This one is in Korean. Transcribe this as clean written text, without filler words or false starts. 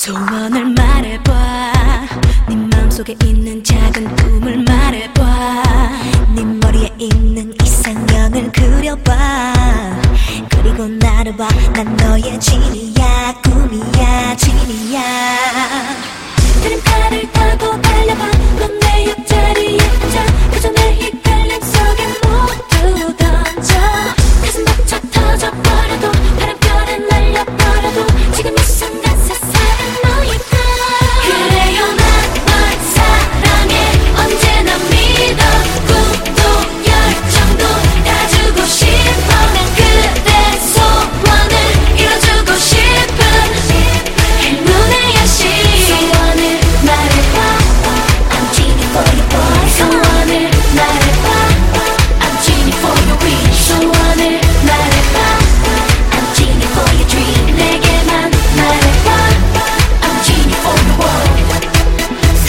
소원을 말해봐. 네 맘속에 있는 작은 꿈을 말해봐. 네 머리에 있는 이상형을 그려봐. 그리고 나를 봐. 난 너의 진이야, 꿈이야, 진이야.